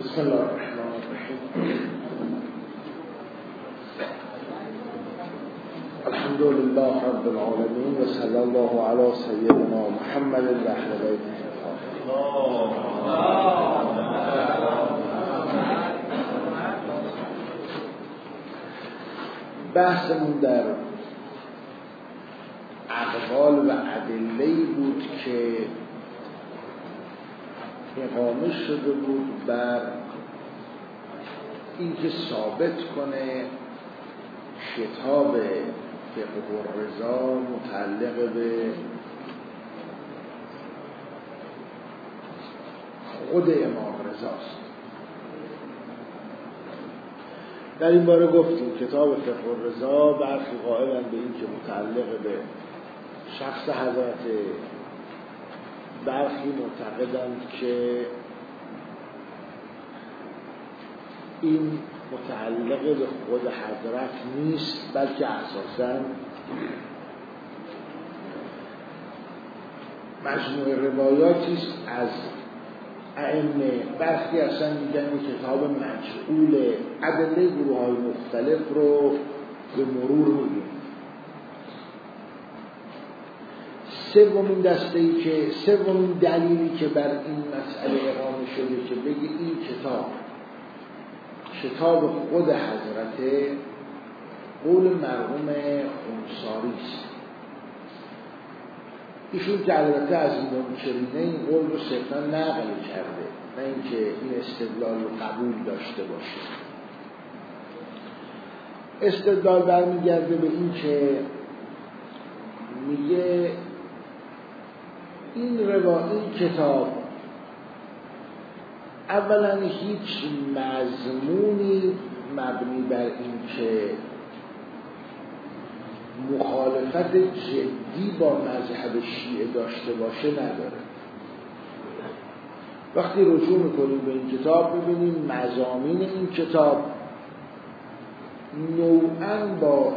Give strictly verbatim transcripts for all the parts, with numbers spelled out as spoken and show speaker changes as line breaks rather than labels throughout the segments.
بسم الله الرحمن الرحیم. الحمد لله رب العالمین و صلی الله علی سیدنا محمد و اهل بیته. بحثمون در اقوال و ادله‌ای بود که اقامه شده بود بر اینکه ثابت کنه کتاب فقه الرضا متعلق به خود امام رضاست. در این باره گفتیم کتاب فقه الرضا برخی قائلن به این که متعلق به شخص حضرت، برخی معتقدند که این متعلق به خود حضرت نیست، بلکه اساساً مجموعه روایاتی است از ائمه. برخی اصلا میگن کتاب مجعول، ادله گروه‌های مختلف رو به مرور میگیم. سومین دسته‌ای که سومین دلیلی که بر این مسئله اقامه شده که بگه این کتاب کتاب خود حضرت، قول مرحوم خونساری است. ایشون که البته از این منکرینه این قول رو صرفا نقل کرده، نه اینکه این استدلال رو قبول داشته باشه. استدلال برمیگرده به این که میگه این روایت، این کتاب اولا هیچ مضمونی مبنی بر این که مخالفت جدی با مذهب شیعه داشته باشه نداره. وقتی رجوع میکنیم به این کتاب میبینیم مضامین این کتاب نوعاً با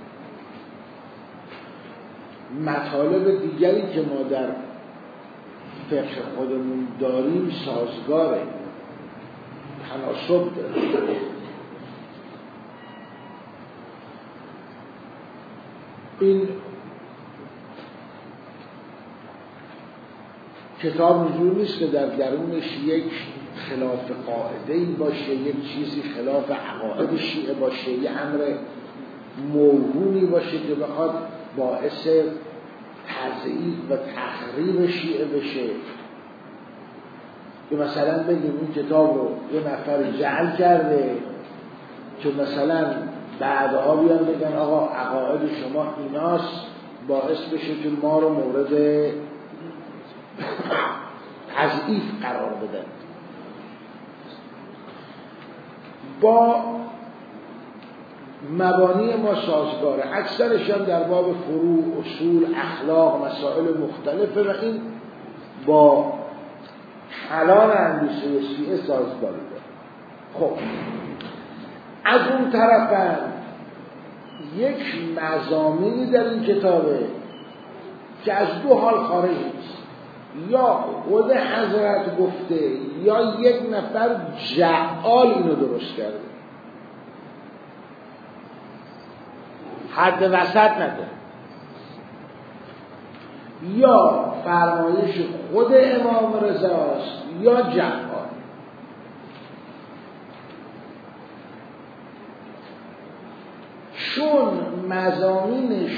مطالب دیگری که ما در فقه خودمون داریم سازگاره، تناسب داره. این کتاب نجور نیست که در درونش یک خلاف قاعده‌ای باشه، یک چیزی خلاف عقاید شیعه باشه، یک امر موهومی باشه که بخواد باعث تضعیف و تخریب شیعه بشه. که مثلا بگیم این کتاب رو یه نفر جعل کرده که مثلا بعدها بیان بگن آقا عقاید شما ایناست، باعث بشه که ما رو مورد تضعیف قرار بدن. با مبانی ما سازگاره، اکثرش هم در باب فروع، اصول، اخلاق، مسائل مختلفه و این با کلان اندیشه شیعه سازگاری داره. خب از اون طرف یک مضامینی در این کتابه که از دو حال خارج نیست، یا خود حضرت گفته یا یک نفر جعال اینو درست کرده، حد وسط نداره. یا فرمایش خود امام رضاست یا جعال. چون مضامینش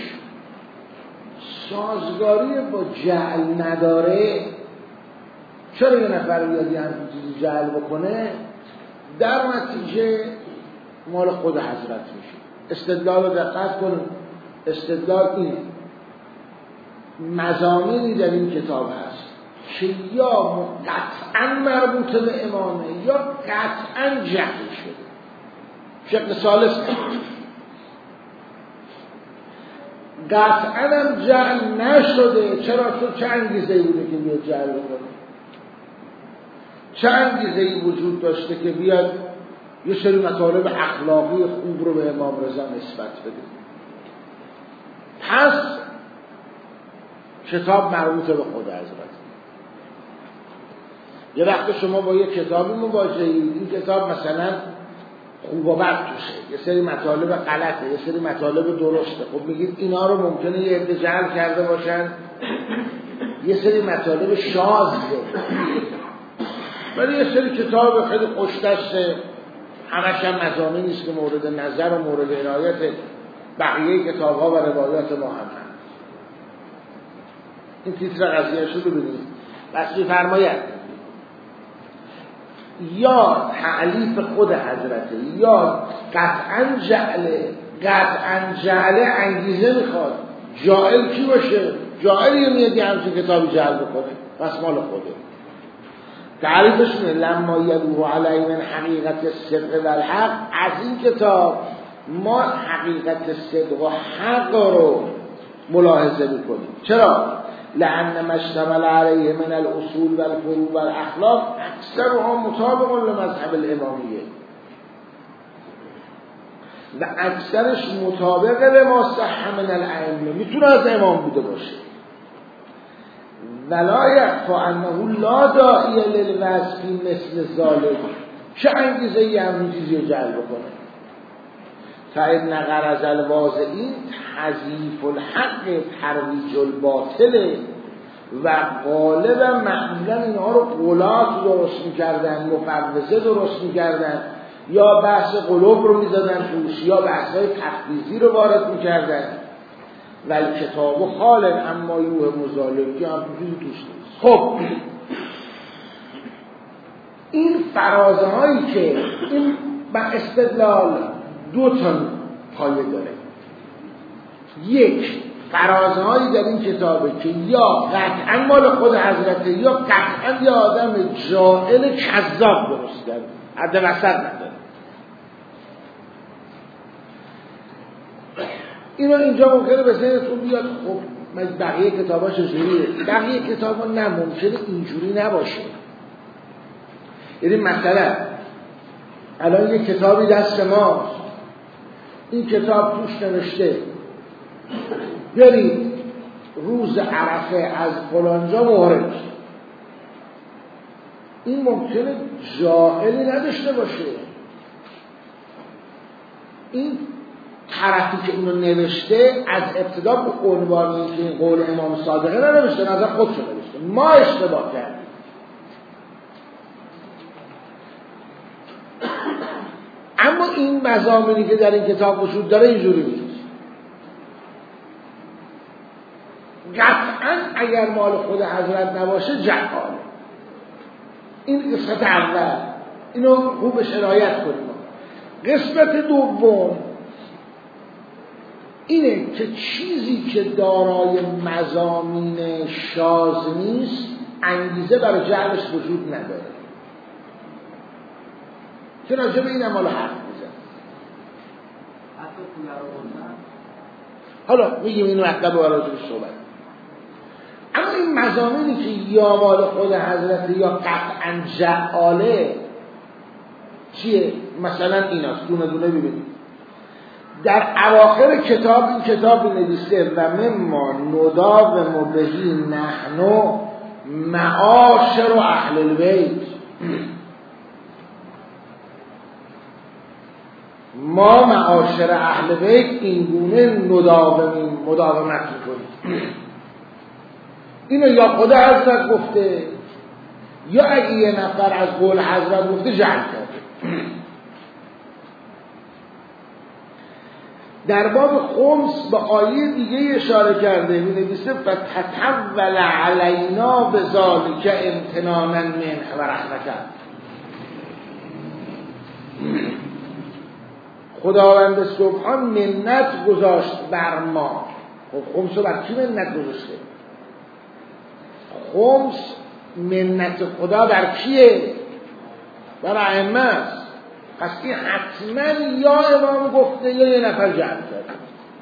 سازگاری با جعل نداره، چرا یه نفر بیاد یه همچین چیزی جعل بکنه؟ در نتیجه مال خود حضرت میشه. استدلال رو دقت کنیم. استدلال اینه مضامینی در این کتاب هست که یا قطعا مربوط به امامه یا قطعا جعل شده. شکل ثالث قطعا هم جعل نشده. چرا؟ چون چه انگیزه‌ای بوده که بیاد جعل بکنه؟ چه انگیزه‌ای وجود داشته که بیاد یه سری مطالب اخلاقی خوب رو به امام رضا نسبت بده؟ پس کتاب مربوط به خود حضرت. یه وقت شما با یه کتابی مواجهید، این کتاب مثلا خوب و بد توشه، یه سری مطالب غلطه، یه سری مطالب درسته، خب میگید اینا رو ممکنه یه عده جعل کرده باشن، یه سری مطالب شاذه، ولی یه سری کتاب خیلی خوش‌دسته، همش هم مضامینی نیست که مورد نظر و مورد عنایت بقیه کتاب‌ها و روایات ما هم هست. این تیتر قضیه‌اش رو ببینید. بس می‌فرماید یا تعلیف خود حضرته یا قطعاً جعله، قطعاً جعله انگیزه میخواد. جاعل کی باشه؟ جاعلی میاد یه همچین کتابی جعل بکنه، پس مال خوده. تعریفش اینه لما یدو علی من حقیقت صدق و الحق، از این کتاب ما حقیقت صدق و حق رو ملاحظه میکنیم. چرا؟ لأن ما اشتمل علیه من الاصول و الفروع و الاخلاق اکثرها مطابق لمذهب الامامیه و اکثرش مطابق لما صح من الائمه، میتونه از امام بوده باشه. ولا یخفی انه لا داعی للوصف مثل ذلک، چه انگیزه ای همین چیزی رو جلب کنه؟ فإن غرض الواضعین تضعیف الحق ترویج الباطل، و غالبا معمولا اینها رو قولات درست میکردن، مفوضه درست میکردن، یا بحث قلوب رو میزدن توش، یا بحث های تفویضی رو وارد میکردن. ولی کتاب و خالق اما یوه مزالکی هم چیزی توش نیست. خب این فرازه هایی که این با استدلال دو تا پایه داره. یک، فرازه هایی در این کتابه که یا قطعا مال خود حضرته یا قطعا یه آدم جاهل کذاب درست کرده، حد وسط نداره. اینو اینجا ممکنه به ذهنتون بیاد خب بقیه کتاباش چجوریه؟ بقیه کتابا نه، ممکنه اینجوری نباشه. یعنی مثلا الان یه کتابی دست ماست، این کتاب توش نوشته برید روز عرفه از فلانجا مهرج. این ممکنه جاهلی نداشته باشه، این طرفی که اینو نوشته از ابتدا به عنوان اینکه این قول امام صادقه ننوشته، نظر خودشو نوشته، ما اشتباه کردیم. اما این مضامینی که در این کتاب وجود داره اینجوری نیست. قطعا اگر مال خود حضرت نباشه جعاله. این قسمت اول، اینو خوبش عنایت کنیم. قسمت دوم اینه که چیزی که دارای مضامین شاذ نیست انگیزه برای جعلش وجود نداره. که راجع به این عمال حرف میزن. حالا میگیم اینو مطلب و راجع به صحبت. اما این مضامینی که یا مال خود حضرت یا قطعا جعاله چیه؟ مثلا ایناست، دونه دونه ببینید. در اواخر کتاب این کتاب نوشته و مما نداوم بهی نحن معاشر اهل البیت، ما معاشر اهل بیت این گونه نداومیم، مداومت میکنیم. اینو یا خود حضرت گفته یا اگه یه نفر از قول حضرت گفته جعل کرده. در باب خمس به آیه دیگه اشاره کرده، می نویسه فتتول علینا بذالک امتنانا منه و رحمتا. خداوند سبحان منت گذاشت بر ما. خب خمس رو بر کی منت گذاشته؟ خمس منت خدا بر کیه؟ بر ائمه است. پس این حتما یا امام گفته یا یه نفر جمع کرده.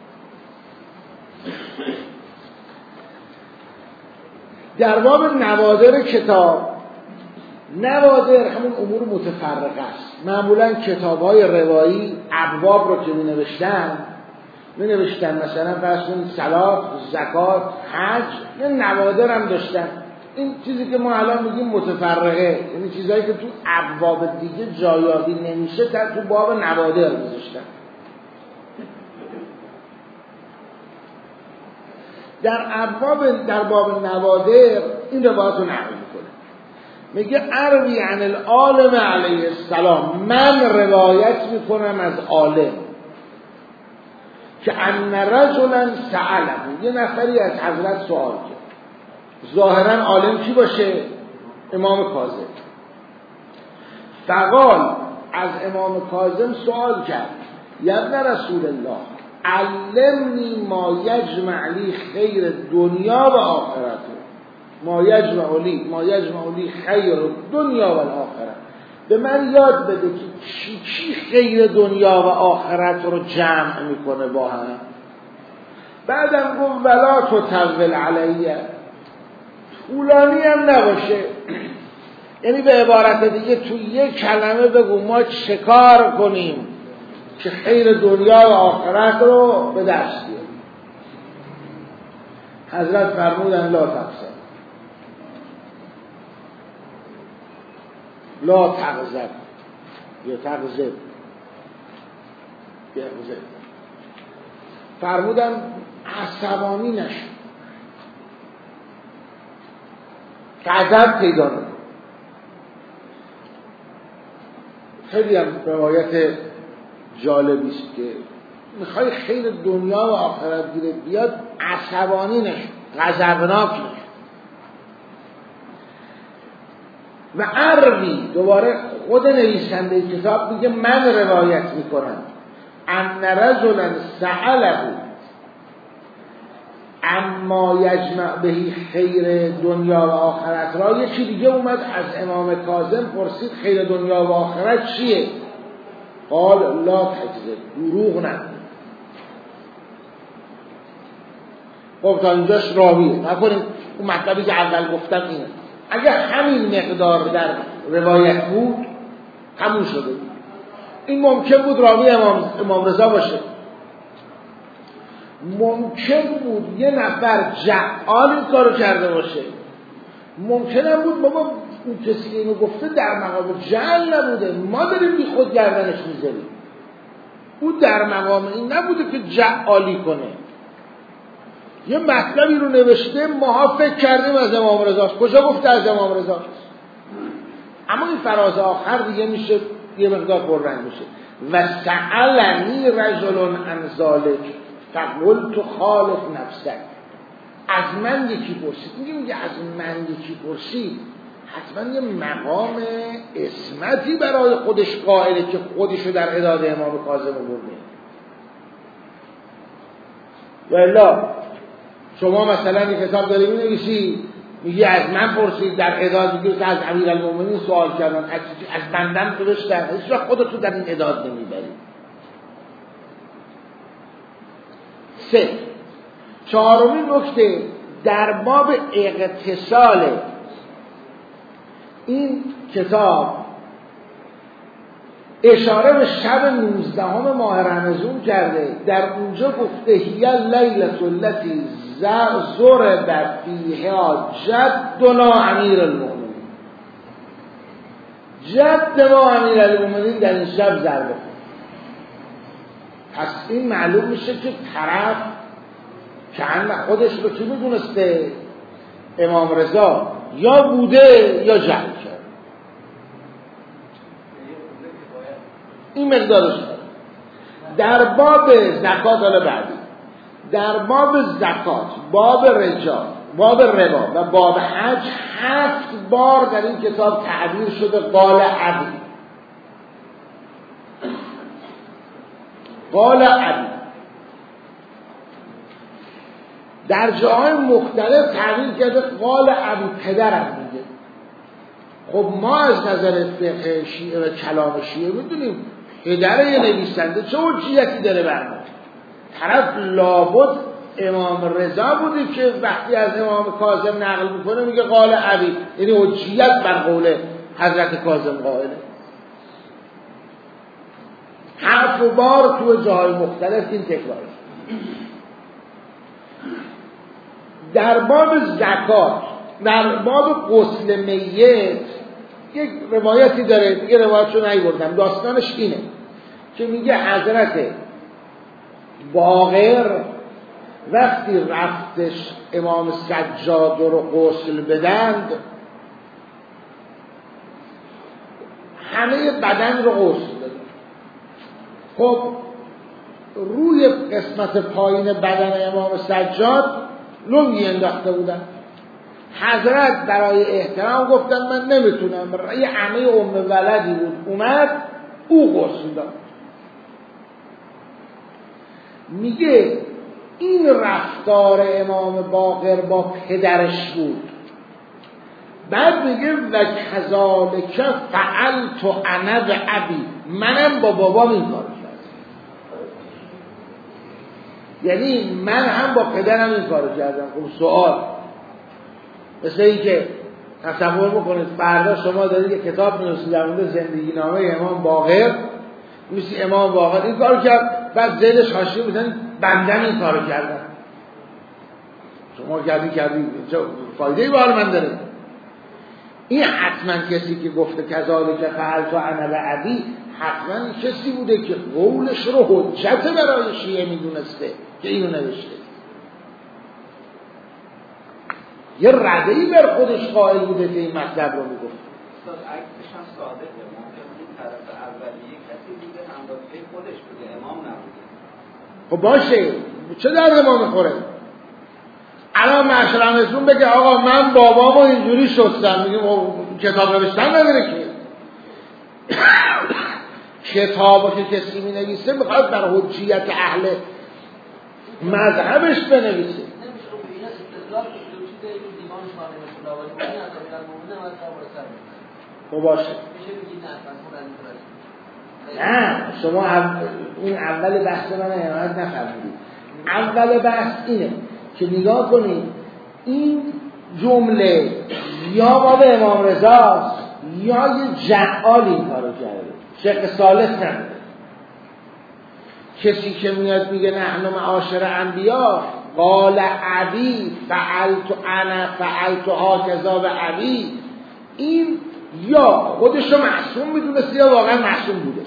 در باب نوادر کتاب، نوادر همون امور متفرقه است. معمولا کتاب های روایی ابواب رو که می نوشتن می نوشتن مثلا فرض کنید صلات، زکات، حج، یه نوادر هم داشتن. این چیزی که ما الان میگیم متفرقه، یعنی چیزایی که تو ابواب دیگه جایابی نمیشه تا تو باب نوادر گذاشتن. در ابواب در باب نوادر این روایت رو نقل میکنه، میگه اروی عن العالم علیه السلام، من روایت میکنم از عالم که ان رجلا سأله، یه نفری از حضرت سوال کرد. ظاهرا عالم کی باشه؟ امام کاظم. فقال، از امام کاظم سوال کرد، یا ابن رسول الله علمنی ما یجمع لی خیر دنیا و آخرت، ما یجمع لی ما یجمع لی خیر دنیا و آخرت، به من یاد بده که چی چی خیر دنیا و آخرت رو جمع میکنه با هم. بعدم گفت ولا تطول علیه، طولانی هم نباشه. یعنی به عبارت دیگه تو یک کلمه بگو ما چه کار کنیم که خیر دنیا و آخرت رو به دست بیاریم. حضرت فرمودن لا تقصد، لا تغضب یا تغضب تغضب، فرمودن عصبانی نشو، غضب پیدا نکن. خیلی هم روایت جالبی است که میخوای خیر دنیا و آخرت گیرت بیاد، عصبانی نشو، غضبناک نشو. و اروی، دوباره خود نویسنده کتاب میگه من روایت میکنم، ان رجلا سأله اما یجمع بهی خیر دنیا و آخرت را. یکی دیگه اومد از امام کاظم پرسید خیر دنیا و آخرت چیه؟ قال لا تکذب، دروغ نگو. خب تا اینجاش راویه، نکنیم اون مطلبی که اول گفتم اینه. اگر همین مقدار در روایت بود همون شده بود. این ممکن بود راوی امام, امام رضا باشه، ممکن بود یه نفر جعال این کارو کرده باشه، ممکن هم بود بابا اون کسی اینو گفته در مقام جعل نبوده، ما داریم بی خود گردنش میذاریم. او در مقام این نبوده که جعالی کنه، یه مطلبی رو نوشته، ماها فکر کردیم از امام رضاست. کجا گفته از امام رضاست؟ اما این فراز آخر دیگه میشه یه مقدار پررنگ میشه. و سألنی رجل عن ذلک فقلت خالف نفسک، از من یکی پرسید. میگه میگه از من یکی پرسید، حتما یه مقام عصمتی برای خودش قائله که خودشو در عداد امام کاظم آورده. و الا شما مثلا این کتاب داری می‌نویسی، میگی از من پرسید، در عداد میگی که از امیرالمومنین سوال کردن، از از بندم نوشتن، هیچ وقت خودتو در این عداد نمیبری. سه، چهارمین نکته در باب اغتسال این کتاب اشاره به شب نوزدهم ماه رمضان کرده. در اونجا گفته هی لیلة التي ضرب فیها جدنا امیر المؤمنین، جد ما امیر المؤمنین در این شب ضربه. پس این معلوم میشه که طرف که خودش رو کی میدونسته؟ امام رضا یا بوده یا جهل کرد. این مقدارش در باب زکات. حالا بعدی در باب زکات، باب رجال، باب ربا و باب حج هفت بار در این کتاب تعبیر شده قال عبی، قال عبی. در جاهای مختلف تعبیر کرده قال عبی، پدرم میگه. خب ما از نظر فقه شیعه و کلام شیعه میدونیم پدر یه نویسنده چه حجیتی داره برمون. طرف لابد امام رضا بوده که وقتی از امام کاظم نقل میکنه میگه قال عبی، یعنی حجیت بر قول حضرت کاظم قائله. هفت بار تو جاهای مختلف این تکرار. در باب زکات در باب غسل میت یک روایتی داره، دیگه روایتشو نیاوردم، داستانش اینه که میگه حضرت باقر وقتی رفتش امام سجاد رو غسل بدند همه بدن رو غسل داد. خب روی قسمت پایین بدن امام سجاد لنگی انداخته بودن. حضرت برای احترام گفتن من نمیتونم، یه عمه ام ولدی بود اومد او غسل داد. میگه این رفتار امام باقر با پدرش بود. بعد میگه و کذالک فعلت انا بابی، منم با بابام این کارو کردم. یعنی من هم با پدرم این کارو کردم. خب سوال مثل این که تصور بکنید فردا شما دارید یک کتاب می‌نویسید در مورد زندگی نامه امام باقر، می‌نویسید امام باقر این کارو کرد، بعد زیرش حاشیه می‌زنید بنده این کارو کردم. شما کردی کردی چه فایده‌ای برای من داره؟ این حتما کسی که گفته کذالک فعلت انا بابی حتما کسی بوده که قولش رو حجت برای شیعه میدونسته که اینو نوشته. یه رده‌ای بر خودش قائل بوده که این مطلب رو میگفت.
استاد عکسش هم صادقه، ممکن این طرف اولیه کسی بوده همراهی خودش بوده، امام نبوده.
خب باشه چه درد ما میخوره؟ الان معاشرمتون بگه آقا من بابامو اینجوری شستم، میگیم کتاب نوشتن نداره که. کتابو که کسی می نویسه میخواد بر حجیت اهل مذهبش بنویسه. خب باشه نه شما این اول بحث من حمایت نفرمودید. اول بحث اینه که نگاه کنید این جمله یا باب امام رضاست یا یه جعال این کارو کرده. شیخ صالح نه، کسی که میاد میگه نحن معاشر انبیا قال ابی فعلت انا فعلت هکذا به ابی، این یا خودشو معصوم میدونسته یا واقعا معصوم بوده.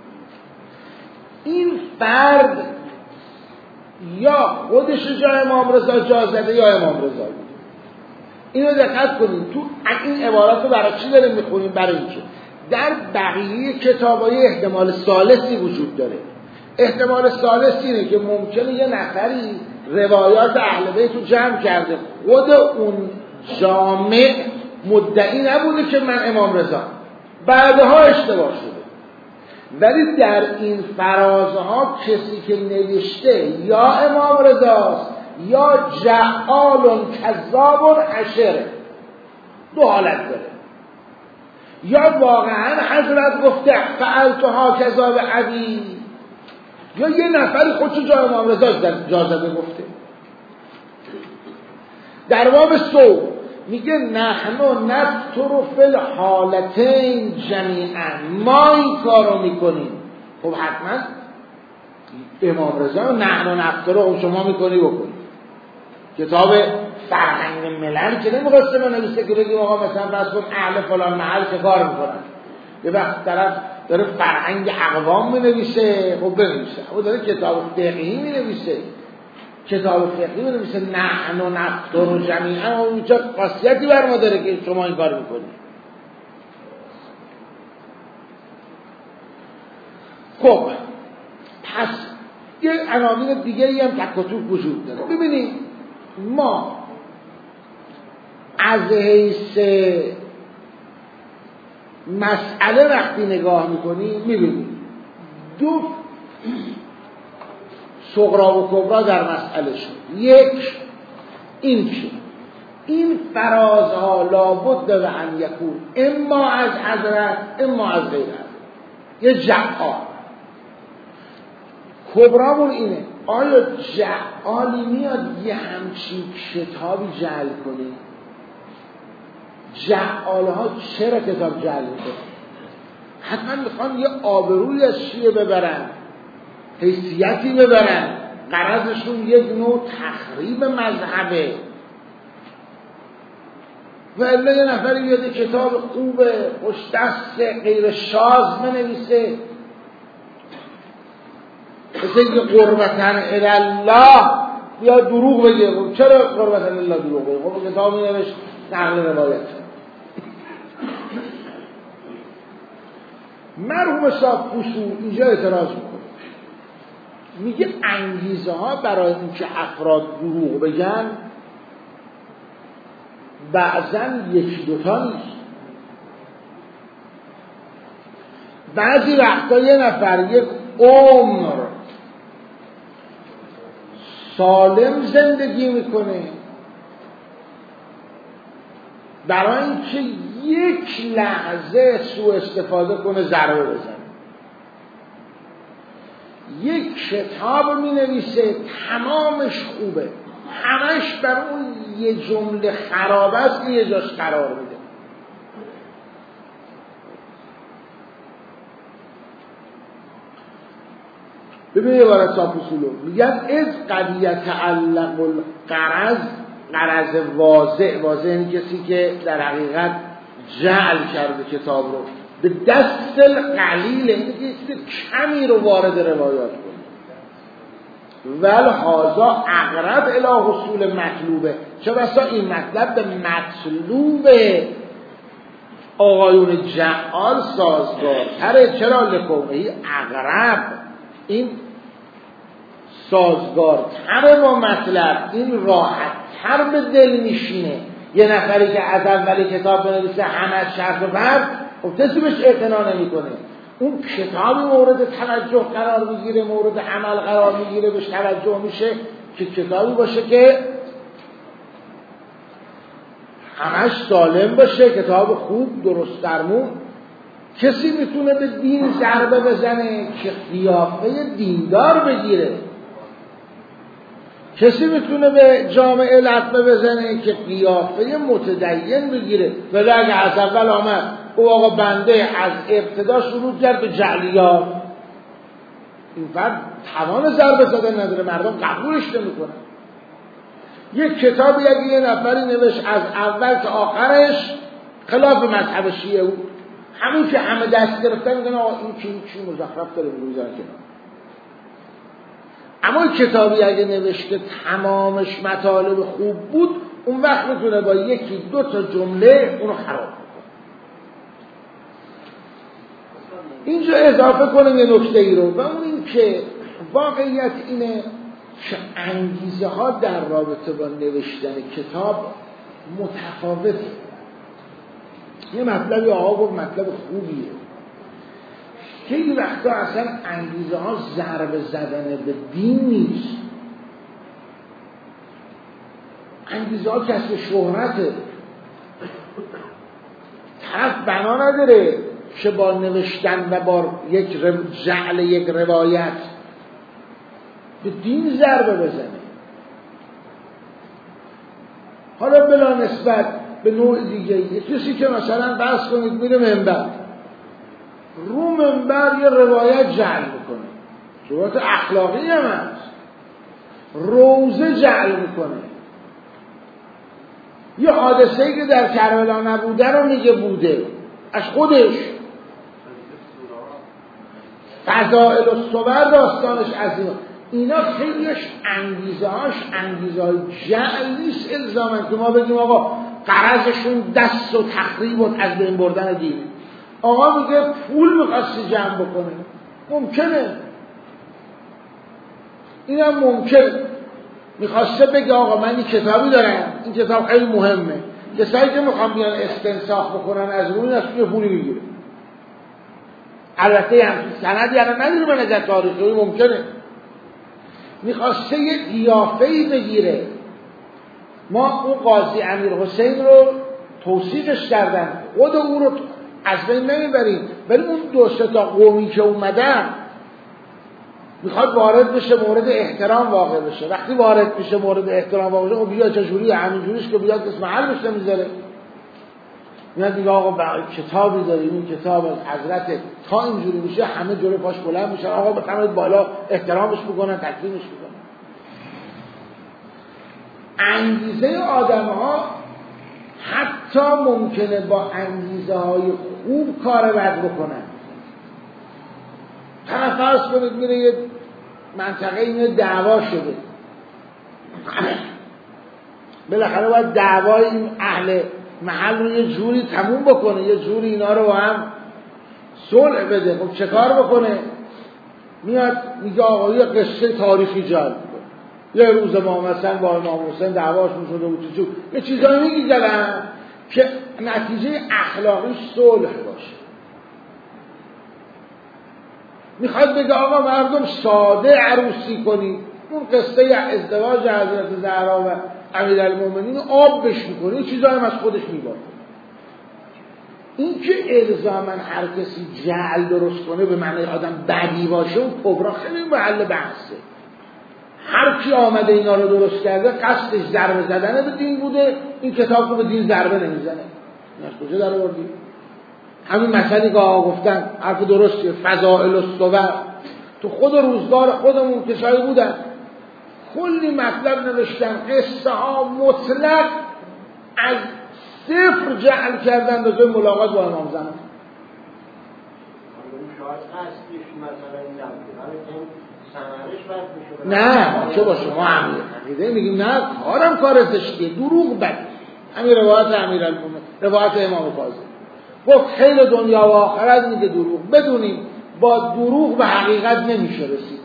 این فرد یا خودشو جا امام رضا جا زده یا امام رضا بوده. اینو دقت کنید. تو این عبارات رو برای چی داریم میخونیم؟ برای اینکه در بقیه کتابای احتمال ثالثی وجود داره. احتمال ثالث اینه که ممکنه یه نفری روایات اهل بیت رو جمع کرده، خود اون جامع مدعی نبوده که من امام رضا، بعدها اشتباه شده. ولی در این فرازها کسی که نوشته یا امام رضاست یا جعال کذاب عشره، دو حالت داره. یا واقعا حضرت گفته فعلت هکذا به ابی، یا یه نفری خودشو جا امام رضا جا زده گفته. در باب صوم میگه نحن نفطر فی الحالتین جمیعا، ما این کارو میکنیم. خب حتما امام رضا نحن نفطر رو شما میکنی بکنی. کتاب فرهنگ ملل که نمیخواسته من نویسته که بگیم آقا مثلا فرض کن اهل فلان محل چه کار میکنن. یه وقت طرف داره فرهنگ اقوام مینویسه، خب بنویسه. خب داره کتاب فقهی مینویسه، کتاب فقهی مینویسه نحن نفطر جمیعا، اون چه خاصیتی بر ما داره که شما این کار میکنید؟ خب پس یه عناوین دیگری هم تک و توک وجود داره. ببینید ما از حیث مسئله وقتی نگاه میکنیم میبینیم دو صغرا و کبرا در مسئله شد. یک این که این فرازها لابد و ان یکون اما از حضرت اما از غیر حضرت، یه جعال. کبرامون اینه آیا جعالی میاد یه همچین کتابی جعل کنه؟ جعالها چرا کتاب جعل میکنه؟ حتما میخوان یه آبروی از شیعه ببرن، حیثیتی ببرن، غرضشون یک نوع تخریب مذهبه. و الا یه نفری بیاد کتاب خوبه خوش دست غیر شاذ بنویسه مثل اینکه قربتن الله یا دروغ بگه. چرا قربتن الله دروغ بگه؟ خب کتابی نوشت نقل روایت. مرحوم صاحب اصول اینجا اعتراض میکنه، میگه انگیزه ها برای اینکه افراد دروغ بگن بعضا یکی دوتا نیست. بعضی وقتا یه نفر یک عمر سالم زندگی میکنه برای اینکه یک لحظه سوء استفاده کنه ضربه بزنه. یک کتاب می نویسه تمامش خوبه، همش بر اون یه جمله خراب است که یه جاش قرار میده. ببینید عبارت صاحب اصولو میگن از قد یتعلق الغرض، غرض واضح، واضح یعنی کسی که در حقیقت جعل کرده کتاب رو به دست القلیل، یعنی که کمی رو وارد روایات کنه. ول هازا اقرب الی حصول مطلوبه، چه بسا این مطلب به مطلوب آقایون جعال سازگار تره. چرا؟ لکومهی اقرب، این سازگار تر با مطلب، این راحت تر به دل میشینه. یه نفری که از اول کتاب بنویسه همه شرط و فرد، خب کسی بهش اعتنا نمیکنه. اون کتابی مورد توجه قرار میگیره، مورد عمل قرار میگیره، بهش توجه میشه که کتابی باشه که همش سالم باشه، کتاب خوب درست درمون. کسی میتونه به دین ضربه بزنه که قیافه دیندار بگیره، کسی میتونه به جامعه لطمه بزنه که قیافه متدین بگیره. ولی اگه از اول آمد او آقا بنده از ابتدا شروع کرد به جعلیات، این فرد توان ضربه زدن نداره، مردم قبولش نمیکنن. یک کتابی اگه یه نفری نوشت از اول تا آخرش خلاف مذهب شیعه بود، همون که همه دست گرفتن میگن آقا این چی چی مزخرف داره میگوزن کنار. اما کتابی اگه نوشته تمامش مطالب خوب بود، اون وقت میتونه با یکی دو تا جمله اونو خراب کنه. اینجا اضافه کنیم یه نکته ای رو، و اون این که واقعیت اینه که انگیزه ها در رابطه با نوشتن کتاب متفاوته. یه مطلبی آقا گفت مطلب خوبیه، خیلی وقتا اصلا انگیزه ها ضربه زدن به دین نیست، انگیزه ها کسب شهرته. طرف بنا نداره که با نوشتن و با یک جعل یک روایت به دین ضربه بزنه. حالا بلا نسبت به نوع دیگه، یک کسی که مثلا بحث کنید میره منبر، رو منبر یه روایت جعل میکنه، روایت اخلاقی هم هست، روزه جعل میکنه، یه حادثه‌ای که در کربلا نبوده رو میگه بوده از خودش. فضائل الصور داستانش عظیمه. اینا خیلیش انگیزه هاش انگیزه های جعل نیست الزامن که ما بگیم آقا غرضشون دست و تخریب و از بین بردن دین. آقا میگه پول میخواستی جمع بکنه، ممکنه، اینم ممکنه. میخواسته بگه آقا من این کتابی دارم، این کتاب خیلی مهمه، کسایی که میخوام بیان استنساخ بکنن از روی از توی پولی میگیره. البته همچین سندی الان نداره به نظر تاریخی، ممکنه میخواسته یه قیافه‌ای بگیره. ما اون قاضی امیر حسین رو توصیفش کردن، خود او رو از بین نمیبریم، ولی اون دو سه تا قومی که اومدن میخواد وارد بشه، مورد احترام واقع بشه. وقتی وارد بشه مورد احترام واقع بشه، او بیا چجوری همینجوریش که بیاد اسم حل بشه میذاره. میاد دیگه آقا برای کتابی داریم، این کتاب از حضرت، تا اینجوری میشه همه جلو پاش بلند میشن، آقا بفرمایید بالا، احترامش میکنن، تکریمش میکنن. انگیزه آدم ها حتی ممکنه با انگیزه های خوب کار بد بکنن. طرف فرض کنید میره یه منطقه اینه دعوا شده، بالاخره باید دعوای این اهل محل رو یه جوری تموم بکنه، یه جوری اینا رو با هم صلح بده. خب چه کار بکنه؟ میاد میگه آقا یه قصه تاریخی جالب بکنه، یه روز ما مثلا با امام حسین دعواشون شده بود چون یه چیزایی میگی گلن که نتیجه اخلاقی صلح باشه. میخواد بگه آقا مردم ساده عروسی کنی، اون قصه ازدواج حضرت زهرا و امیرالمومنین آب بش میکنه، این چیزایی هم از خودش میباره. این که الزاماً هر کسی جعل درست کنه به معنی آدم بدی باشه و کبرا خیلی محل بحثه. هر کی آمده اینا رو درست کرده قصدش ضربه زدنه به دین بوده، این کتاب رو به دین ضربه نمیزنه. این از کجا در آوردی؟ همین مسئله که آقا گفتن حرف درستیه، فضائل الصور تو خود روزگار خودمون کسایی بودن کلی مطلب نوشتن، قصه ها مطلق از صفر جعل کردن به جای ملاقات با امام زمان. نه چه باشه، ما عقیده میگیم نه کارم کار زشتیه، دروغ بده. همین روایت امیرالمومنین، روایت امام کاظم گفت خیلی دنیا و آخرت میگه دروغ. بدونیم با دروغ به حقیقت نمیشه رسید.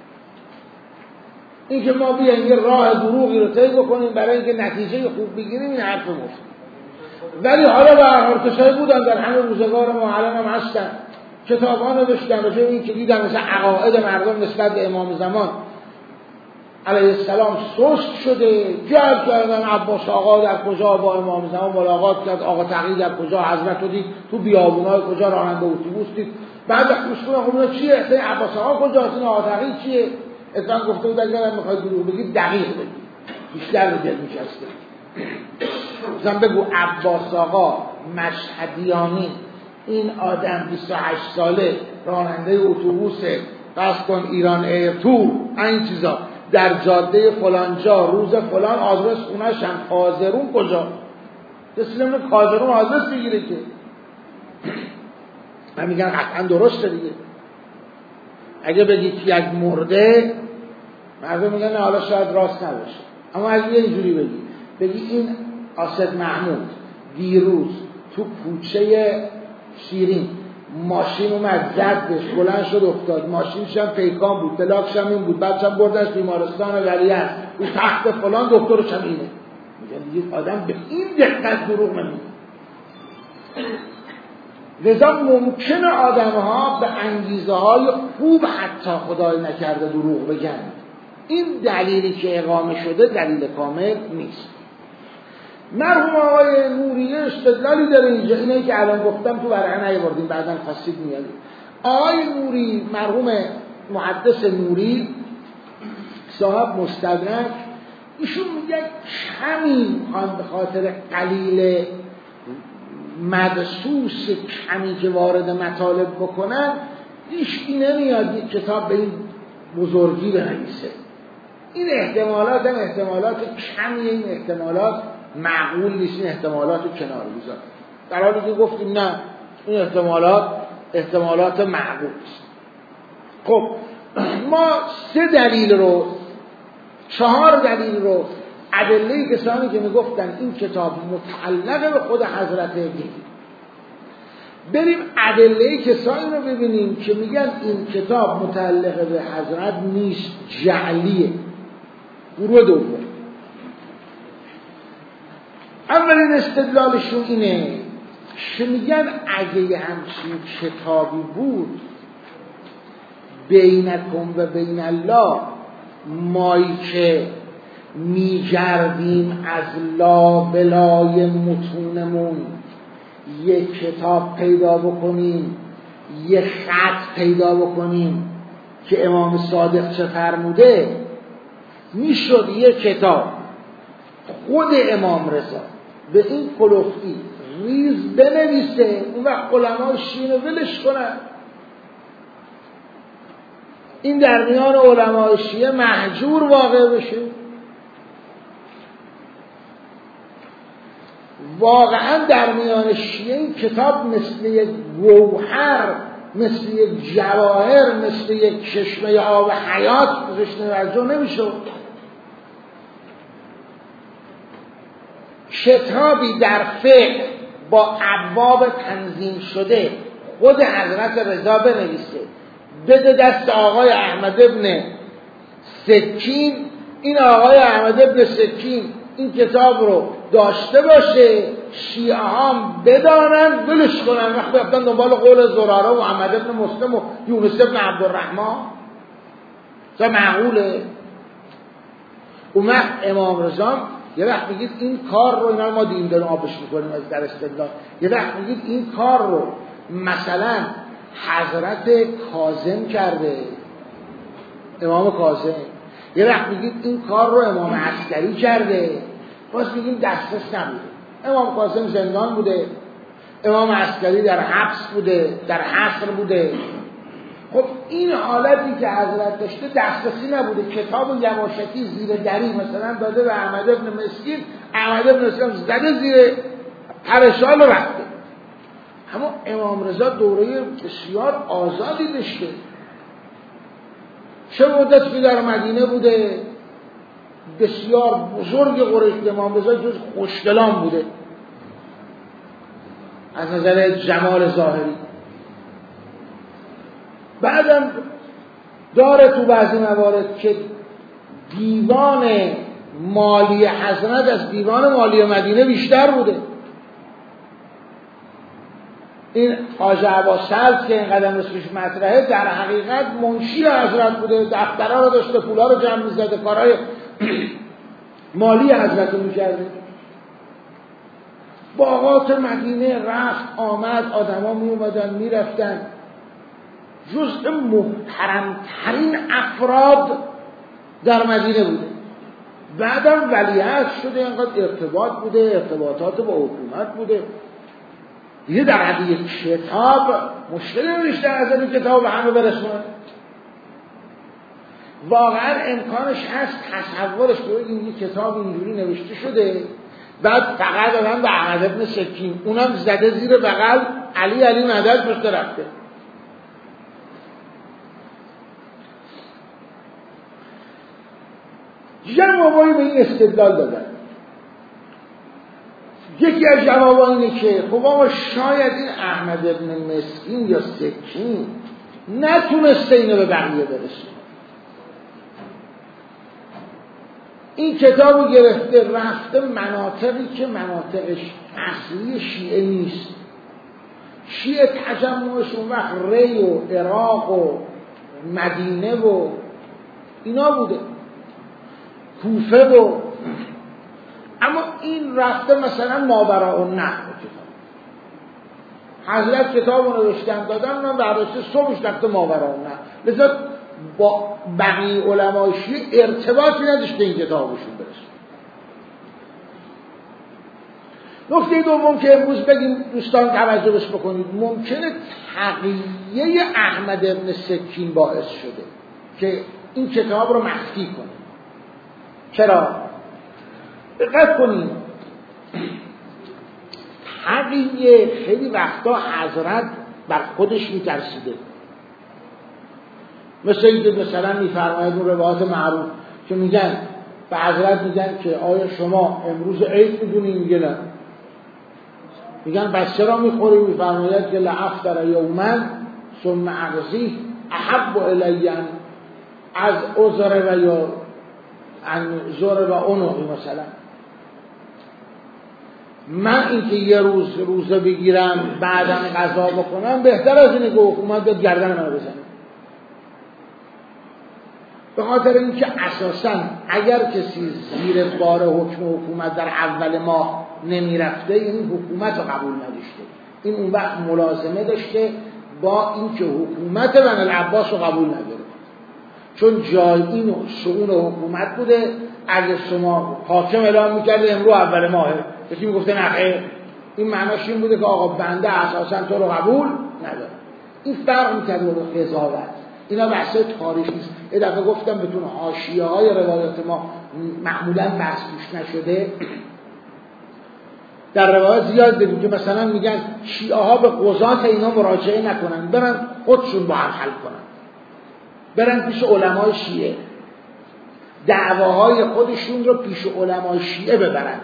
این که ما بیایم یه راه دروغی رو طی بکنیم برای اینکه نتیجه خوب بگیریم این حرف مفت. ولی حالا به هر حال کسایی بودن در همه روزگار ما الان هم هستن کتاب‌ها نوشتن راجع به این که دیدن مثلا عقاید مردم نسبت به امام زمان علیه السلام سست شده، جلب کردن عباس آقا در کجا با امام زمان ملاقات کرد، آقا تقی در کجا، حضرت رو دید تو بیابونای کجا، راننده اتوبوس دید. بعد وقتی خب چیه اصلا عباس آقا کجاست، این آقا تقی چیه؟ اصلا گفته بود اگر میخواید دروغ بگید دقیق بگید، بیشتر به دل میشسته. مثلا بگو عباس آقا مشهدیانی این آدم بیست و هشت ساله راننده اتوبوسه، قصد کن ایران ایر تور، این چیزا در جاده فلان جا روز فلان، آدرس خونه‌ش هم کازرون کجا، کسی نمی‌دونه کازرون آدرس بگیره که. من میگن قطعا درسته دیگه. اگه بگی که یک مرده مردم میگن نه حالا شاید راست نباشه، اما اگه یه اینجوری بگی بگی این آسد محمود دیروز تو کوچه شیرین ماشین اومد زد بهش، بلند شد افتاد، ماشینش هم پیکان بود، پلاکش هم این بود، بعدش هم بردنش بیمارستان ولیعصر رو تخت فلان، دکترش هم اینه. میگن دیگه آدم به این دقت دروغ نمیگه. لذا ممکنه آدم ها به انگیزه های خوب حتی خدای نکرده دروغ بگن. این دلیلی که اقامه شده دلیل کامل نیست. مرحوم آقای نوری استدلالی داره اینجا، اینه که الان گفتم تو ورقه نیاوردیم بعداً خواستید میارید. آقای نوری مرحوم محدث نوری صاحب مستدرک، ایشون میگه کمی خواهند به خاطر قلیل مدسوس کمی که وارد مطالب بکنن هیچکی نمیاد یک کتاب به این بزرگی بنویسه. این احتمالات هم احتمالات کمی، این احتمالات معقول نیست، این احتمالات رو کنار بذار، در حالی که گفتیم نه این احتمالات احتمالات معقول است. خب ما سه دلیل رو چهار دلیل رو ادله کسانی که میگفتن این کتاب متعلق به خود حضرت دیدیم، بریم ادله کسانی رو ببینیم که میگن این کتاب متعلق به حضرت نیست، جعلیه. گروه دوم اولین استدلالشون اینه که میگن اگه یه همچین کتابی بود بینکم و بین الله، مایی که میگردیم از لابلای متونمون یک کتاب پیدا بکنیم، یک خط پیدا بکنیم که امام صادق چه فرموده، میشد یک کتاب خود امام رضا به این کلفتی ریز بنویسه، اون وقت علمای شیعه رو ولش کنن، این در میان علمای شیعه مهجور واقع بشه. واقعا در میان شیعه این کتاب مثل یک گوهر، مثل یک جواهر، مثل یک چشمه آب حیات ازش توجه نمیشه. کتابی در فقه با ابواب تنظیم شده خود حضرت رضا بنویسه، بده دست آقای احمد ابن سکین، این آقای احمد ابن سکین این کتاب رو داشته باشه، شیعه هم بدانن ولش کنن، وقتی افتن دنبال قول زراره و احمد ابن مسلم و یونس ابن عبدالرحمن تا معقوله. اون وقت امام رضا یه وقت میگید این کار رو، اینا رو ما دیم داریم آبش میکنیم از در استدلال، یه وقت میگید این کار رو مثلا حضرت کاظم کرده، امام کاظم، یه وقت میگید این کار رو امام عسکری کرده، باز میگیم دسترس نبوده. امام کاظم زندان بوده، امام عسکری در حبس بوده، در حصر بوده. خب این حالتی که حضرت داشته دسترسی نبوده، کتاب یواشکی زیر دری مثلا داده به احمد ابن مسکین، احمد ابن مسکین زده زیر پرشال رفته. اما امام رضا دوره بسیار آزادی داشته، چه مدت که در مدینه بوده، بسیار بزرگ قریش. امام رضا جز خوشگلان بوده از نظر جمال ظاهری. بعدم داره تو بعضی موارد که دیوان مالی حضرت از دیوان مالی مدینه بیشتر بوده. این حاج عباس سلط که این قدم اسمش مطرحه در حقیقت منشی حضرت بوده، دفترها رو داشته، پولا رو جمع می‌زده، کارهای مالی حضرت رو می‌کرده. باغات مدینه رفت آمد، آدما می اومدن می رفتن، جزء محترمترین افراد در مدینه بوده. بعدم ولیعهد شده، اینقدر ارتباط بوده، ارتباطات با حکومت بوده. دیگه در حد یک کتاب مشکلی نوشته از این کتاب به همه برسونه. واقعا امکانش هست تصورش که این یک کتاب اینجوری نوشته شده، بعد فقط دادن به احمد ابن سکین، اونم زده زیر بغل علی علی مدد پشت رفته. جوابایی به این استدلال دادن. یکی از جوابا اینه که خب آقا شاید این احمد ابن مسکین یا سکین نتونسته اینو به بقیه برسونه، این کتابو گرفته رفته مناطقی که مناطقش اصلی شیعه نیست. شیعه تجمعش اون وقت ری و عراق و مدینه و اینا بوده، کوفه و، اما این رفته مثلا ماوراءالنهر کتاب حضرت کتاب رو نوشتن دادن، من برداشته صبحش رفته ماوراءالنهر، لذا با بقیه علمای شیعه ارتباطی نداشته این کتابشون برسه. نکته دوم که امروز بگیم دوستان توجه بش بکنید، ممکنه تقیه احمد ابن سکین باعث شده که این کتاب رو مخفی کنه. چرا؟ دقت کنید، تقیه خیلی وقتا حضرت بر خودش میترسیده، مثل اینکه مثلا میفرماید اون روایات معروف که میگن به حضرت میگن که آیا شما امروز عید میدونی؟ میگه نه. میگن بس چرا میخوری؟ میفرماید که لافطر یوما ثم اغزی احب الی از عذر و یا ان زور و عنقی. مثلا من اینکه یه روز روزه بگیرم بعدم قضا بکنم بهتر از اینه که حکومت بیاد گردن منو بزنه. به خاطر اینکه اساساً اگر کسی زیر بار حکم حکومت در اول ماه نمیرفته، این حکومت رو قبول نداشته، این اون وقت ملازمه داشته با اینکه حکومت بن العباس رو قبول نداره، چون جایین و شؤون حکومت بوده. اگه شما حاکم اعلام میکرده امروز اول ماهه، کسی میگفته نخیر، این معناش این بوده که آقا بنده اساساً تو رو قبول نداره. این فرق میکرده با قضاوت. اینا بحث تاریخی است. یه دفعه گفتم بهتون حاشیه های روایات ما معمولا بحث توش نشده. در روایات زیاد دیدیم که مثلا میگن شیعه ها به قضات اینا مراجعه نکنن، برن خودشون با هم حل کنن، برن پیش علمای شیعه دعواهای خودشون رو پیش علمای شیعه ببرن.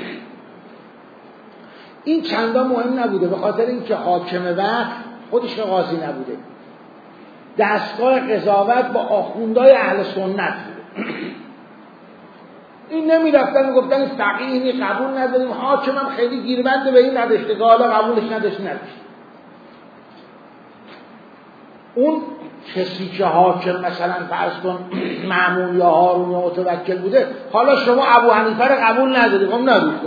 این چندان مهم نبوده، به خاطر اینکه حاکم وقت خودش قاضی نبوده، دستگاه قضاوت با آخوندهای اهل سنت بوده. این نمی رفتن میگفتن این فقیه اینی قبول نداریم، حاکمم خیلی گیربنده به این نداشته که حالا قبولش نداشت نداشت. اون کسی که حاکم مثلا فرض کن مأمون یا هارون یا متوکل بوده، حالا شما ابو حنیفه رو قبول ندارید، خب نداشته.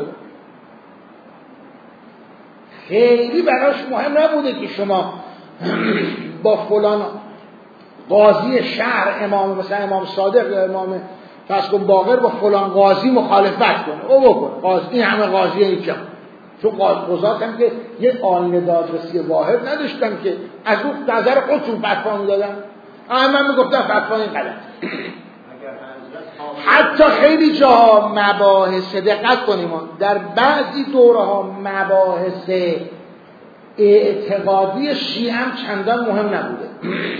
خیلی براش مهم نبوده که شما با فلان قاضی شهر امام مثلا امام صادق یا امام فرض کن باقر با فلان قاضی مخالفت کنه، او بکن قاضی این همه قاضی اینجا، چون قضات هم که یه آیین دادرسی واحد نداشتن که از اون نظر خودشون فتوا میدادن. اما من میگفتم فتوا این غلط. حتی خیلی جاها مباحث دقت کنیم در بعضی دوره ها مباحث اعتقادی شیعه هم چندان مهم نبوده.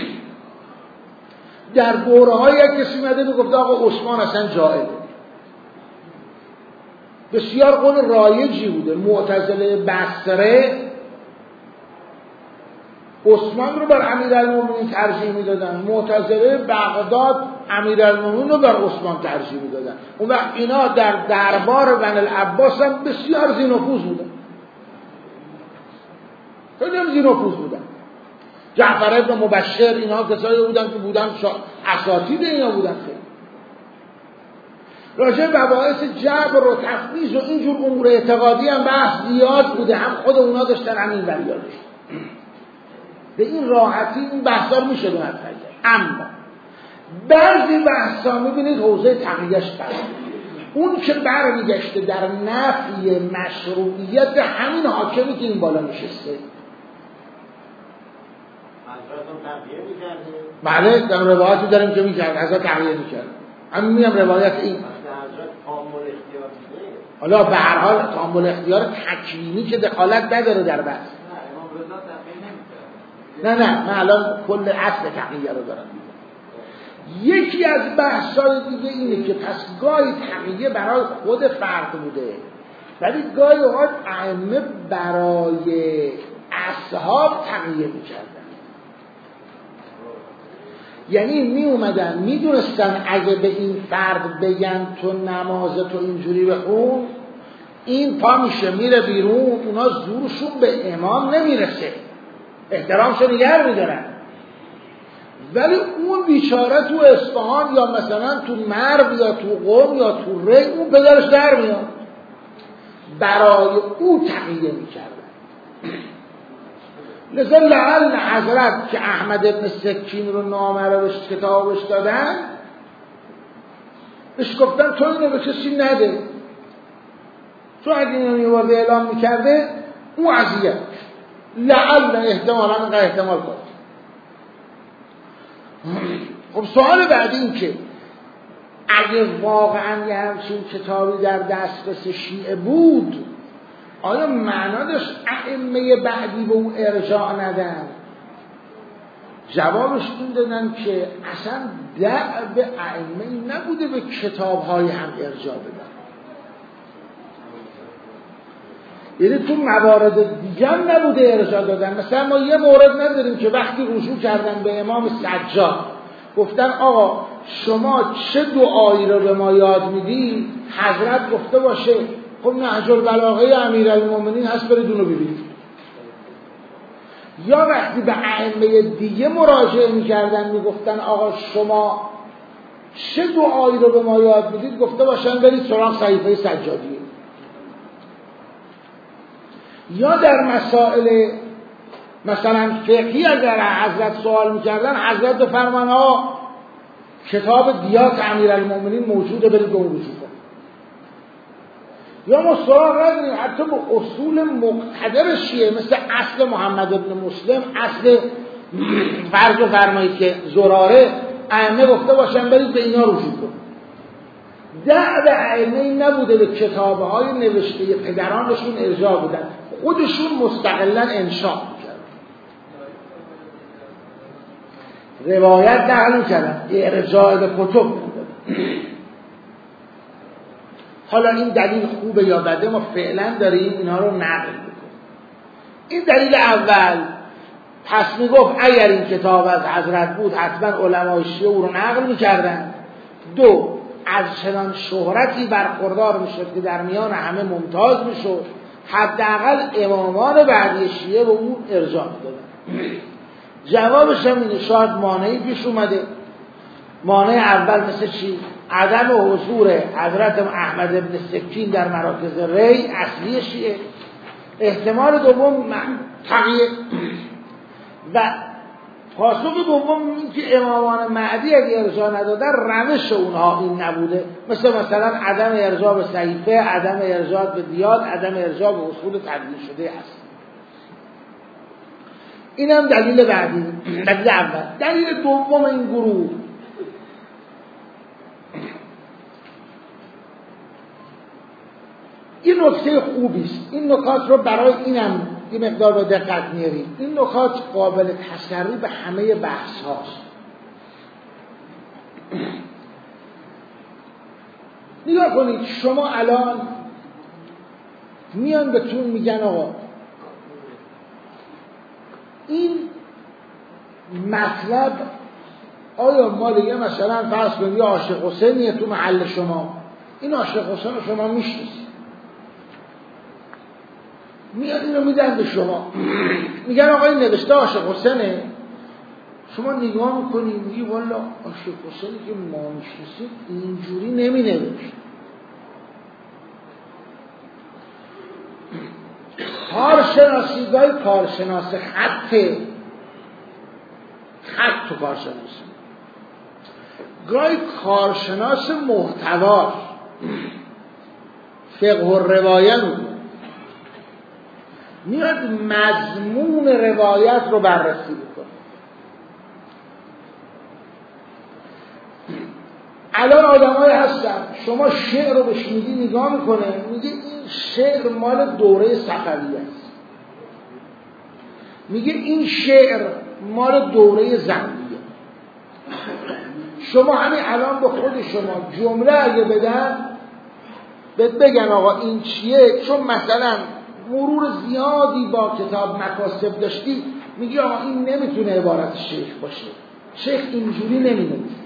در دوره های یک کسی مده میگفت آقا عثمان اصلا جاهله، بسیار قول رایجی بوده. معتزله بصره عثمان رو بر امیرالمومنین ترجیح میدادن، معتزله بغداد امیرالمومنین رو بر عثمان ترجیح میدادن. اون وقت اینا در دربار بنی العباس هم بسیار ذی‌نفوذ بودن، خیلی هم ذی‌نفوذ بودن. جعفر ابن مبشر اینا کسایی بودن که بودن اساتید اینا بودن. خیلی راجع به مباحث جبر و تفویض و اینجور امور اعتقادی هم بحث زیاد بوده، هم خود اونا داشتن همین وریا داشتن. به این راحتی این بحثا رو میشه دونت کرد. اما بعضی بحثا میبینید حوزه تقییدش قرار، اون که برمیگشته در نفی مشروعیت همین حاکمی که این بالا نشسته. بله در روایتی داریم که میکرد حضرت تقییه میکرد، همین میم روایت این حالا به هر حال تامل اختیار تکوینی که دخالت نداره در بحث. نه نه من الان کل اصل تقییه رو دارم. یکی از بحث‌های دیگه اینه که پس گاهی تقییه برای خود فرد بوده، ولی گاهی اوقات ائمه برای اصحاب تقییه می‌کردن. یعنی می اومدن می دونستن اگه به این فرد بگن تو نمازتو اینجوری بخون این پا میشه میره بیرون، اونا زورشون به امام نمیرسه، احترامشو نگه میدارن. ولی اون بیچاره تو اصفهان یا مثلا تو مرو یا تو قم یا تو ری اون پدرش در میاد، برای او تقییه میکردن. لذا لعل حضرت که احمد ابن سکین رو نامه رو بهش کتابش دادن بهش گفتن تو اینو به کسی نده، چون اگه اینو میوارده اعلام میکرده اون عذیه لعل احتمالا اینقدر احتمال کنه. خب سوال بعدی این که اگه واقعا یه همچین کتابی در دسترس شیعه بود آیا معنا داشت ائمه بعدی به اون ارجاع ندن؟ جوابش این دادن که اصلا دعو به ائمه نبوده به کتاب‌های هم ارجاع بدن. یعنی تو موارد دیگه هم نبوده ارجاع دادن. مثلا ما یه مورد نداریم که وقتی رجوع کردن به امام سجاد گفتن آقا شما چه دعایی رو به ما یاد میدی حضرت گفته باشه خب نهج البلاغه امیرالمومنین هست برید اونو ببینید. یا وقتی به ائمه دیگه مراجعه میکردن میگفتن آقا شما چه دعایی رو به ما یاد میدید گفته باشن برید سراغ صحیفه سجادیه. یا در مسائل مثلا فقهی اگر حضرت سوال میکردن حضرت بفرمان ها کتاب دیات امیرالمومنین موجوده برید اون رجوع کنید. یا ما سراغ نداریم حتی با اصول مقتدر شیعه مثل اصل محمد ابن مسلم، اصل فرض و فرمایید که زراره ائمه گفته باشن برید به اینا رجوع کنید. دعوه ائمه این نبوده به کتابه های نوشته پدرانشون ارجاع بودن، خودشون مستقلا انشاء میکردن، روایت نقل میکردن، ارجاع به کتب میدادن. حالا این دلیل خوبه یا بده ما فعلا داریم اینها رو نقل میکنیم. این دلیل اول. پس میگفت اگر این کتاب از حضرت بود حتما علمای شیعه او رو نقل میکردن. دو، از چنان شهرتی برخوردار میشد که در میان همه ممتاز میشد، حداقل امامان بعدی شیعه به اون ارجاع میدادن. جوابش هم اینه، شاید مانعی پیش اومده. مانع اول مثل چی؟ عدم حضور حضرت احمد ابن سکین در مراکز ری اصلی شیعه. احتمال دوم تقیه و پاسخ دوم این که امامان مهدی اگه ارجاع ندادن روش اونها این نبوده، مثل مثلا عدم ارجاع به صحیفه، عدم ارجاع به دیات، عدم ارجاع به اصول تدوین شده هست. این هم دلیل بعدی. دلیل اول. دلیل دوم این گروه این نکته خوبی است. این نکات رو برای اینم یه مقدار با دقت میاریم. این نکات قابل تسری به همه بحث هاست. نگاه کنید، شما الان میان بهتون میگن آقا این مطلب آیا مال یه مثلا فرض کنید یه عاشق حسینیه تو محل شما، این عاشق حسین رو شما میشناسید، میاد اینو میدن به شما، میگن آقا این نوشته عاشق حسینه، شما نگاه میکنی میگی والا عاشق حسینی که ما میشناسیم اینجوری نمی نوشت. کارشناسی گاهی کارشناس خطه، خط تو کارشناسی، گاهی کارشناس محتوا، فقه و روایه رو میاد مضمون روایت رو بررسی میکنه. الان آدمایی هستن شما شعر رو بهش میگی نگاه میکنه میگه این شعر مال دوره صفویه است، میگه این شعر مال دوره زندیه. شما همین الان به خود شما جمله اگه بدن بهت بگن آقا این چیه، چون مثلا مرور زیادی با کتاب مکاسب داشتی میگی آقا این نمیتونه عبارت شیخ باشه، شیخ اینجوری نمینویسه.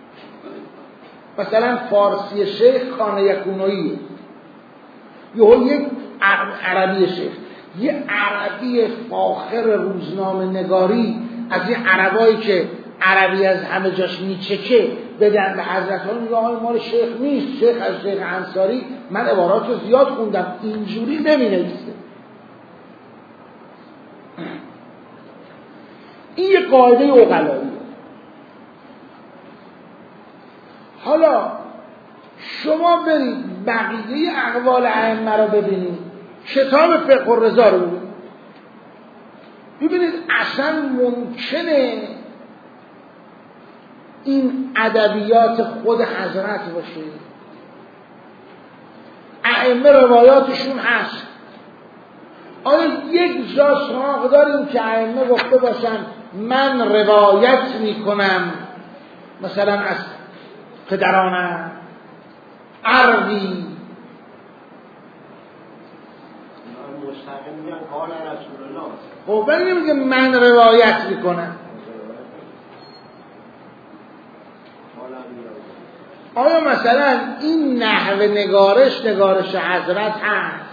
مثلا فارسی شیخ خانه یکونویه، یا یک عربی شیخ، یه عربی فاخر روزنامه نگاری از این عربایی که عربی از همه جاش میچکه بدن به حضرت ها، میگه آقای مال شیخ نیست، شیخ از شیخ انصاری من عبارات رو زیاد خوندم اینجوری نمینویسه. این یه قاعده عقلاییه. حالا شما برید بقیه اقوال ائمه رو ببینید، کتاب فقه الرضا رو ببینید، ببینید اصلا ممکنه این ادبیات خود حضرت باشه؟ ائمه روایاتشون هست، آیا یک جا سراغ داریم که ائمه گفته باشن من روایت میکنم مثلا از پدرانم عربی
مستقیم میگن قال رسول الله،
خب ولی نمیگه من روایت میکنم. آیا مثلا این نحو نگارش نگارش حضرت هست؟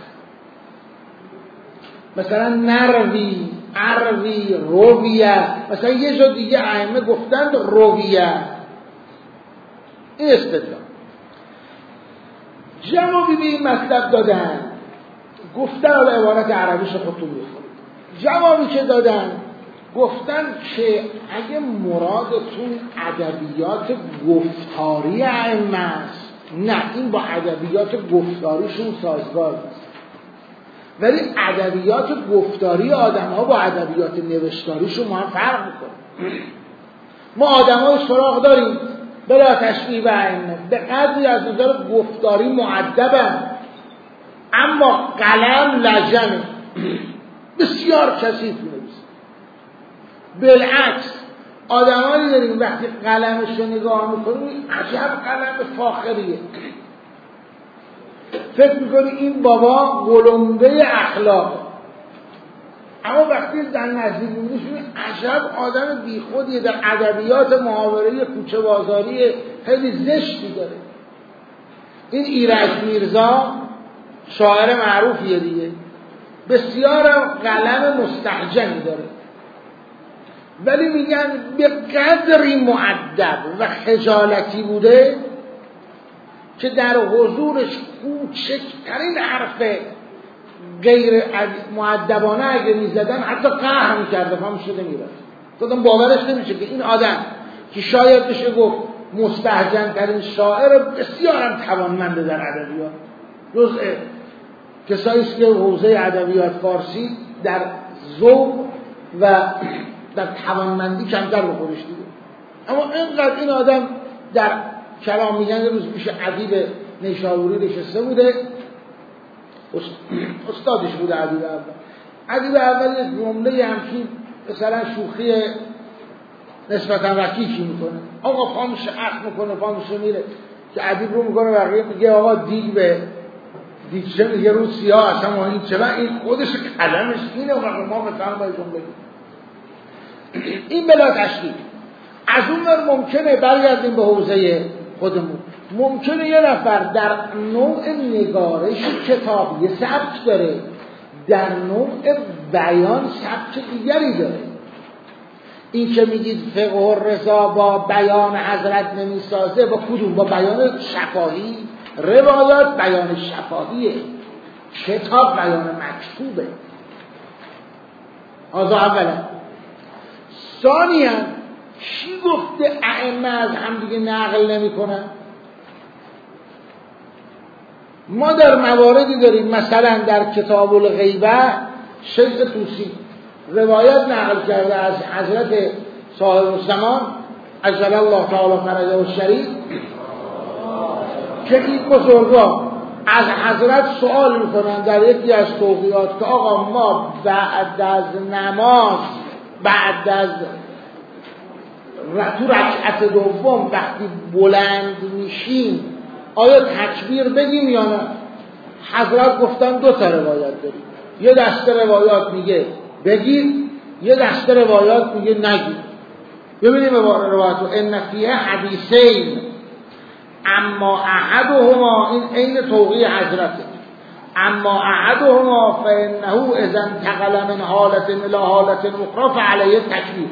مثلا نروی، عروی، رویه، مثلا یه جا دیگه ائمه گفتند رویه. این استدلال جوابی به این مطلب دادن، گفتن حالا عبارت عربیش خودتون میخونید، جوابی که دادن گفتن که اگه مرادتون ادبیات گفتاری ائمه است، نه این با ادبیات گفتاریشون سازگار است، ولی ادبیات گفتاری آدم‌ها با ادبیات نوشتاریشون ما هم فرق میکنه. ما آدم‌های سراغ داریم بلا تشبیه به ائمه، به قدری از نظر گفتاری مؤدبن، اما قلم لجنه، بسیار کثیف می‌نویسه. بالعکس آدمایی داریم وقتی قلمش رو نگاه میکنیم عجب قلم فاخریه، فکر میکنی این بابا گلمبه اخلاقه، اما وقتی در نزدیک میبینیش عجب آدم بیخودیه، در ادبیات محاوره کوچه بازاری خیلی زشتی داره. این ایرج میرزا شاعر معروفیه دیگه، بسیار قلم مستحجنی داره، ولی میگن به قدری مؤدب و خجالتی بوده که در حضورش کوچکترین حرف غیر مؤدبانه اگه میزدن حتی قهر میکرده، فهم شده میرد. خودم باورش نمیشه که این آدم که شاید بشه گفت مستهجن ترین شاعر بسیارم توانمنده در ادبیات، جزء کسایی که حوزه ادبیات فارسی در ذوق و در توانمندی کمتر به خودش دیده، اما اینقدر این آدم در کلام میگن. روز پیش ادیب نیشابوری نشسته بوده، استادش بوده ادیب اول. ادیب اول یک جمله همچین مثلا شوخی نسبتا رکیکی میکنه، آقا پامش اخم میکنه، پامش میره که ادیب رو میکنه بقیه میگه آقا دیگ به دیگ چه میگه رو سیاه اصلا ما این چه این خودش کلمش اینه و ما مثلا باید جمله این بلا تشکیل. از اون بر ممکنه برگردیم به حوزه خودمون، ممکنه یه نفر در نوع نگارش کتابی سبک داره، در نوع بیان سبک دیگری داره. این که میگید فقه الرضا با بیان حضرت نمیسازه، با کدوم؟ با بیان شفاهی. روایات بیان شفاهیه، کتاب بیان مکتوبه. آزا اولا. ثانیاً کی گفته ائمه از هم دیگه نقل نمی کنن؟ ما در مواردی داریم، مثلا در کتاب الغیبه شیخ طوسی روایت نقل کرده از حضرت صاحب الزمان عجل الله تعالی فرجه الشریف که این بزرگان از حضرت سوال میکنن در یکی از توقیات که آقا ما بعد از نماز، بعد از تو رکعت دوم وقتی بلند میشیم آیا تکبیر بگیم یا نه؟ حضرت گفتن دو تا روایت داریم، یه دسته روایات میگه بگید، یه دسته روایات میگه نگید. ببینیم روایت رو، ان فیه حدیثین اما احدهما، این عین توقیع حضرته، اما احدهما فانه اذا انتقل من حالت الى حالت اخرى فعلیه تکبیر،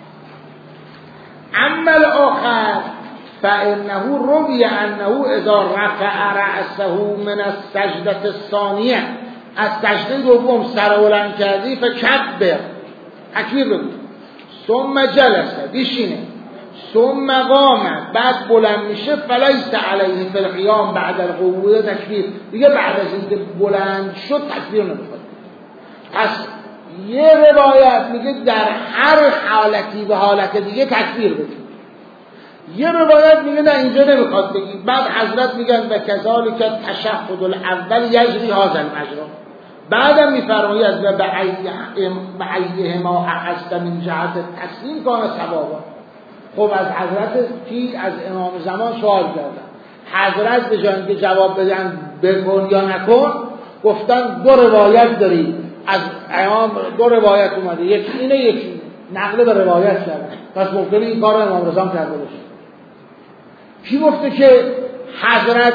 اما الاخر فانه روی انه اذا رفع رأسه من السجدة الثانیه، از سجده دوم سر بلند کردی فکبر، تکبیر بگو، ثم جلسه بشینه، ثم قام بعد بلند میشه فلیس علیه فی القیام بعد القعود تکبیر، دیگه بعد از اینکه بلند شد تکبیر نمیخواد. پس یه روایت میگه در هر حالتی به حالت دیگه تکبیر بگید، یه روایت میگه نه اینجا نمیخواد بگید. بعد حضرت میگن و کذالک تشهد الاول یجری هذا المجرا، بعدم میفرماید و بعیه ما اخذت من جهت تسلیم کان ثوابا. خب از حضرت کی؟ از امام زمان سوال کردن، حضرت به جای اینکه جواب بدن بکن یا نکن گفتن دو روایت داری، از امام دو روایت اومده، یکی اینه یکی نقل به روایت کردن، پس ممکنه این کار امام رضا کرده باشه. کی گفته که حضرت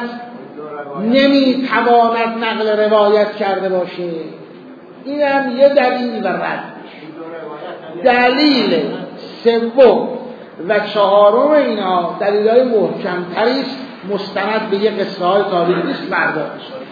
نمیتواند نقل روایت کرده باشه؟ این هم یه دلیل و رد. دلیل سوم و چهارم اینا دلیل‌های محکم‌تری است، مستند به یه قصه های تاریخی است برداشت.